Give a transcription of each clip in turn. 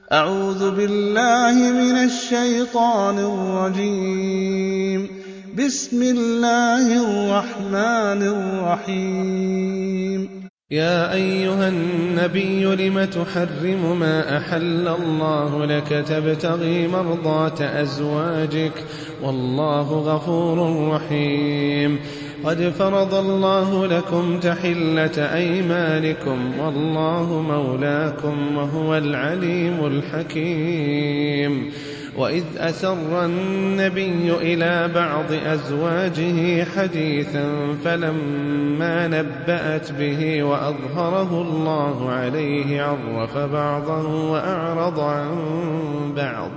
أعوذ بالله من الشيطان الرجيم. بسم الله الرحمن الرحيم. يا أيها النبي لم تحرم ما أحل الله لك تبتغي مرضات أزواجك والله غفور رحيم. قد فرض الله لكم تحلة أيمانكم والله مولاكم وهو العليم الحكيم. وإذ أسر النبي إلى بعض أزواجه حديثا فلما نبأت به وأظهره الله عليه عرف بعضه وأعرض عن بعض.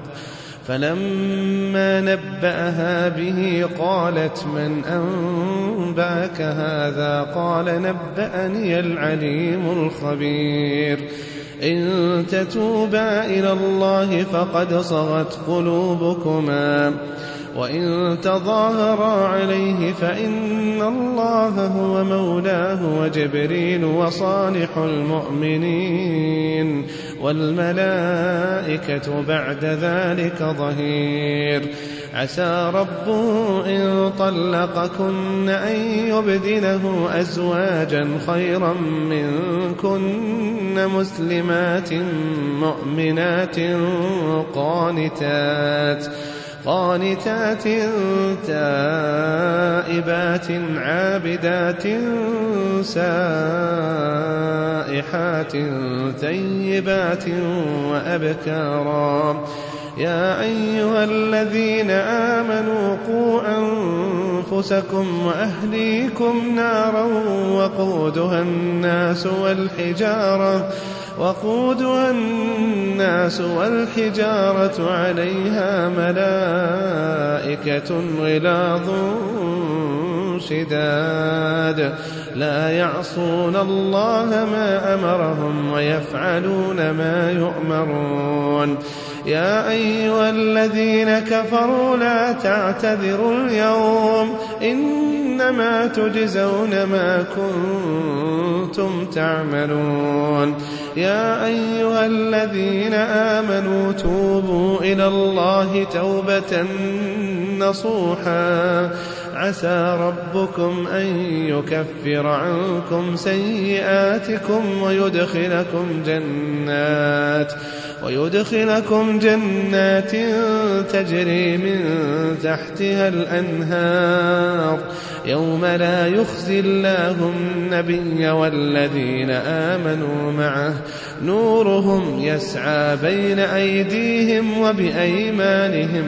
فلما نبأها به قالت من أنبأك هذا؟ قال نبأني العليم الخبير. إن تتوبا إلى الله فقد صغت قلوبكما وإن تظاهرا عليه فإن الله هو مولاه وجبريل وصالح المؤمنين والملائكة بعد ذلك ظهير. عسى ربه إن طلقكن أن يبدله أزواجا خيرا منكن مسلمات مؤمنات قانتات تائبات عابدات سائحات ثيبات وأبكارا. يا أيها الذين آمنوا قوا أنفسكم وأهليكم نارا وقودها الناس والحجارة عليها ملائكة غلاظ شداد لا يعصون الله ما أمرهم ويفعلون ما يؤمرون. يا أيها الذين كفروا لا تعتذروا اليوم إنما تجزون ما كنتم تعملون. يا أيها الذين آمنوا توبوا إلى الله توبة نصوحا عسى ربكم أن يكفر عنكم سيئاتكم ويدخلكم جنات تجري من تحتها الأنهار يوم لا يخزي الله النبي والذين آمنوا معه نورهم يسعى بين أيديهم وبأيمانهم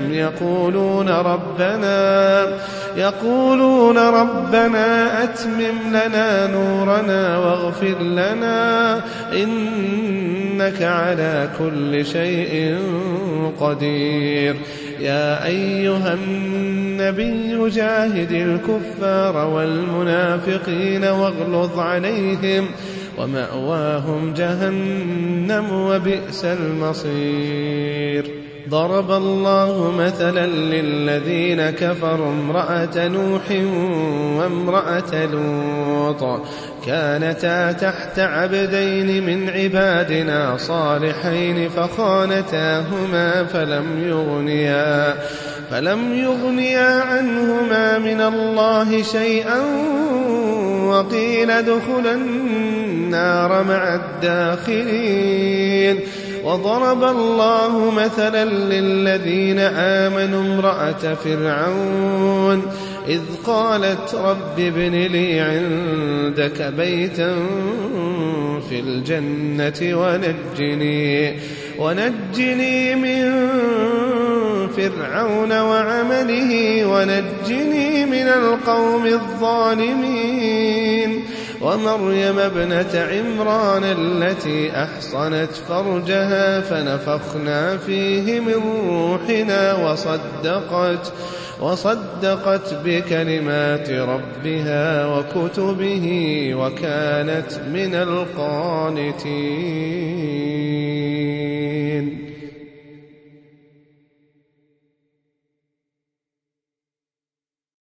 يقولون ربنا أتمم لنا نورنا واغفر لنا إنك على كل شيء قدير. يا أيها النبي جاهد الكفار والمنافقين واغلظ عليهم ومأواهم جهنم وبئس المصير. ضرب الله مثلا للذين كفروا امرأة نوح وامرأة لوط كانتا تحت عبدين من عبادنا صالحين فخانتاهما فلم يغنيا عنهما من الله شيئا وقيل ادخلا النار مع الداخلين. وضرب الله مثلا للذين آمنوا امرأة فرعون إذ قالت رب ابن لي عندك بيتا في الجنة ونجني من فرعون وعمله ونجني من القوم الظالمين. ومريم ابنة عمران التي أحصنت فرجها فنفخنا فيه من روحنا وصدقت بكلمات ربها وكتبه وكانت من القانتين.